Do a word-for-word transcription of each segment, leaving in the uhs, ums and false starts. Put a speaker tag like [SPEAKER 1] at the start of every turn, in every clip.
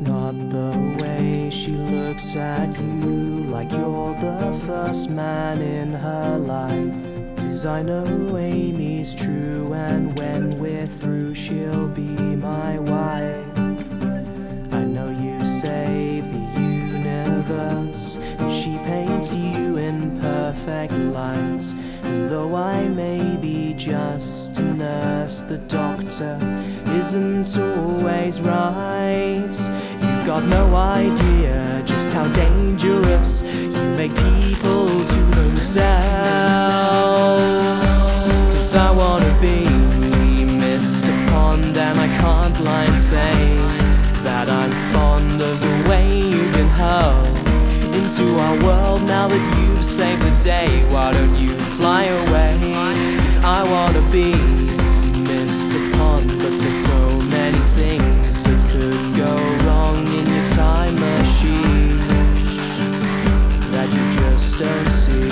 [SPEAKER 1] not the way she looks at you, like you're the first man in her life. 'Cause I know Amy's true, and when we're through she'll be my wife. I know you save the universe, and she paints you in perfect lights. And though I may be just a nurse, the doctor isn't always right. You've got no idea just how dangerous you make people to themselves. 'Cause I wanna be Mister Pond, and I can't lie and say that I'm fond of the way you've been hurled into our world. Now that you've saved the day, why don't you fly away? 'Cause I wanna be Mister Pond, but there's so many things that could go wrong in your time machine that you just don't see.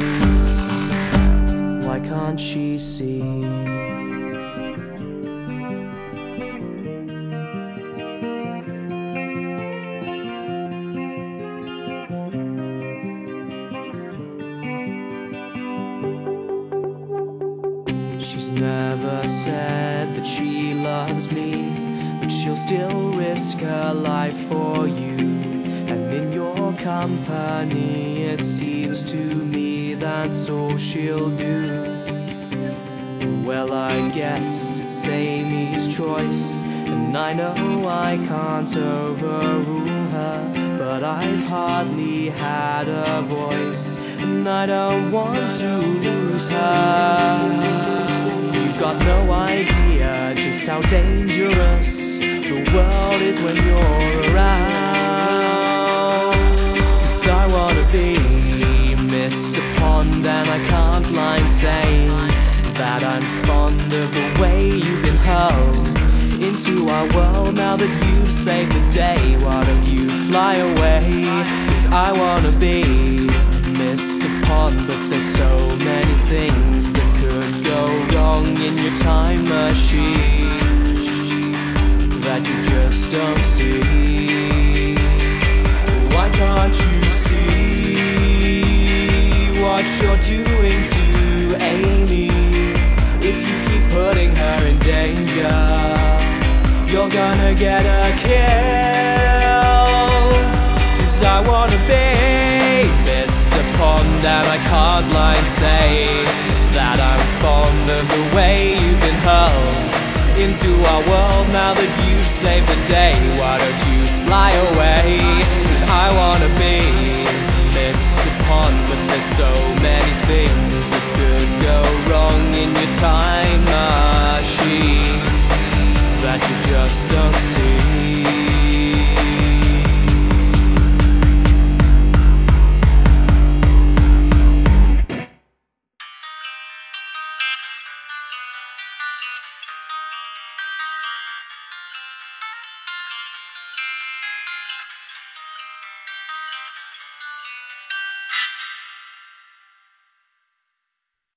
[SPEAKER 1] Why can't she see? She's never said that she loves me, but she'll still risk her life for you. And in your company it seems to me that's all she'll do. Well, I guess it's Amy's choice, and I know I can't overrule her, but I've hardly had a voice, and I don't want to lose her. You've got no idea just how dangerous the world is when you're around. 'Cause I wanna be Mister Pond, and I can't lie and say that I'm fond of the way you've been hurled into our world. Now that you've saved the day, why don't you fly away? 'Cause I wanna be Mister Pond, but there's so many things that could go wrong in your time machine that you just don't see. Why can't you see what you're doing to Amy? If you keep putting her in danger, you're gonna get a kill. 'Cause I wanna be Mister Pond, and I can't lie and say that I'm fond of the way you've been hurled into our world. Now that you've saved the day, why don't you fly away? 'Cause I wanna be Mister Pond, but there's so many things that could go wrong in your time machine that you just don't see.